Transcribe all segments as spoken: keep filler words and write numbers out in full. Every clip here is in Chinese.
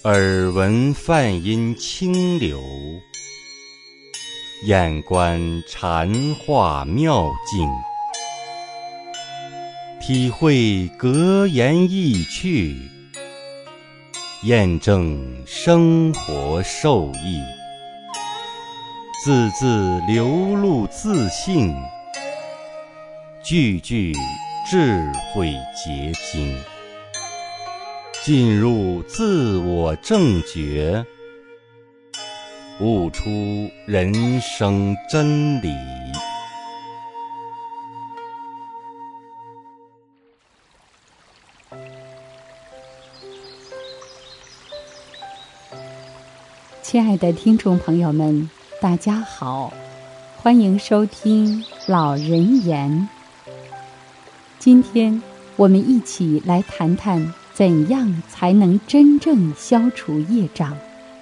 耳闻梵音清流，眼观禅化妙境，体会格言意趣，验证生活受益，字字流露自信，句句智慧结晶，进入自我正觉，悟出人生真理。 亲爱的听众朋友们，大家好，欢迎收听老人言。今天我们一起来谈谈怎样才能真正消除业障。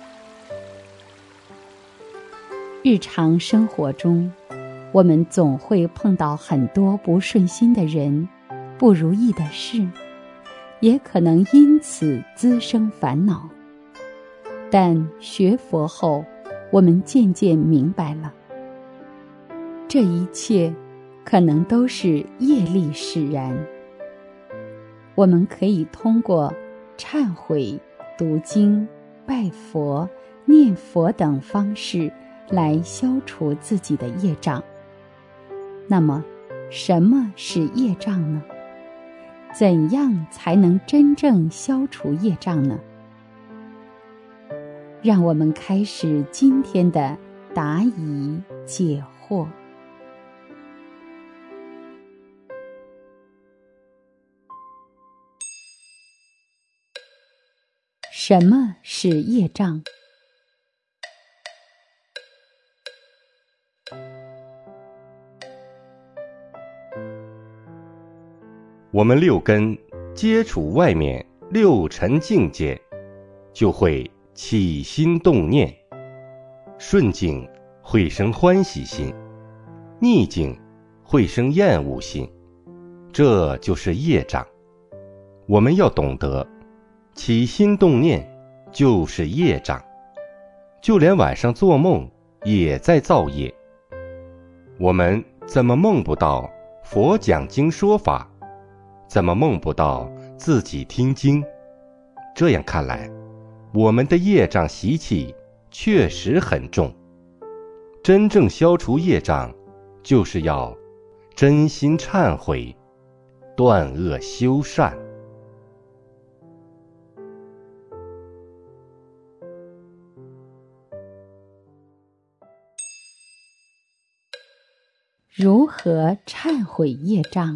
日常生活中，我们总会碰到很多不顺心的人，不如意的事，也可能因此滋生烦恼。但学佛后，我们渐渐明白了，这一切可能都是业力使然。我们可以通过忏悔、读经、拜佛、念佛等方式来消除自己的业障。那么，什么是业障呢？怎样才能真正消除业障呢？让我们开始今天的答疑解惑。什么是业障？ 我们六根接触外面六尘境界，就会起心动念，顺境会生欢喜心，逆境会生厌恶心，这就是业障。我们要懂得，起心动念就是业障，就连晚上做梦也在造业。我们怎么梦不到佛讲经说法？怎么梦不到自己听经？这样看来，我们的业障习气确实很重。真正消除业障，就是要真心忏悔，断恶修善。 如何忏悔业障？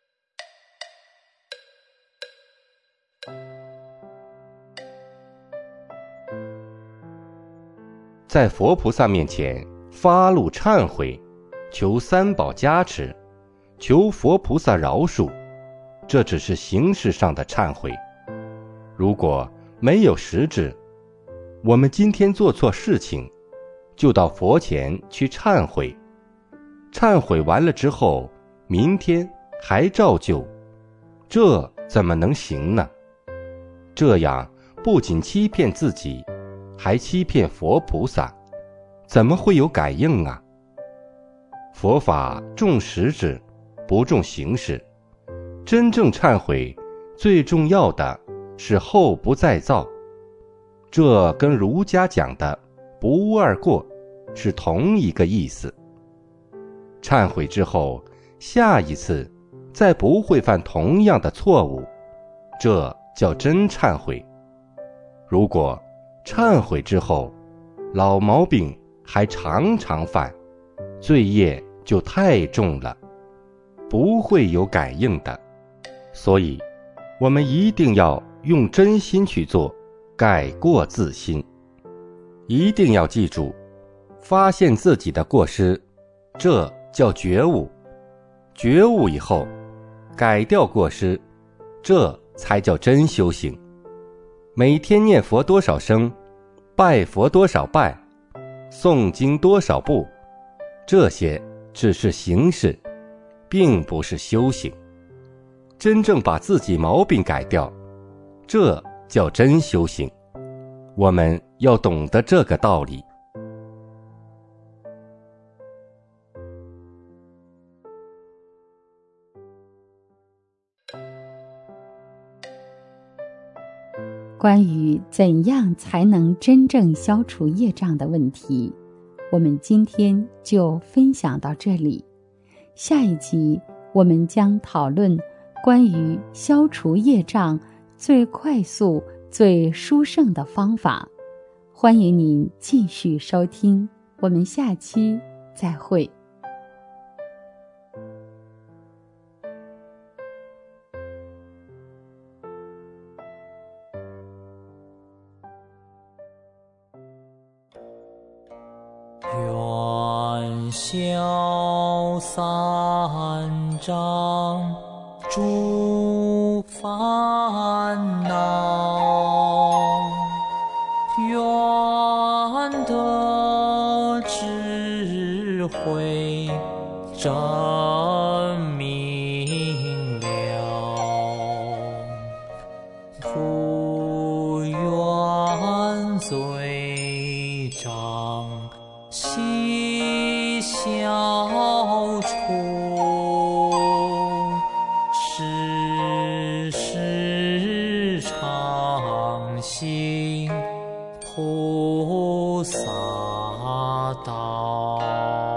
在佛菩萨面前发露忏悔，求三宝加持，求佛菩萨饶恕，这只是形式上的忏悔。如果没有实质，我们今天做错事情，就到佛前去忏悔。忏悔完了之后，明天还照旧，这怎么能行呢？这样不仅欺骗自己，还欺骗佛菩萨，怎么会有感应啊？佛法重实质，不重形式。真正忏悔，最重要的是后不再造。这跟儒家讲的不贰而过是同一个意思。忏悔之后，下一次再不会犯同样的错误，这叫真忏悔。如果忏悔之后，老毛病还常常犯，罪业就太重了，不会有感应的。所以，我们一定要用真心去做，改过自新。一定要记住，发现自己的过失，这叫觉悟。觉悟以后，改掉过失，这才叫真修行。每天念佛多少声，拜佛多少拜，诵经多少部，这些只是形式，并不是修行。真正把自己毛病改掉，这叫真修行。 我们要懂得这个道理。 关于怎样才能真正消除业障的问题，我们今天就分享到这里。下一集我们将讨论关于消除业障最快速、最殊胜的方法。欢迎您继续收听，我们下期再会。 愿消三障诸烦恼，愿得智慧真明了，不愿罪障悉消除，时时常行菩萨道。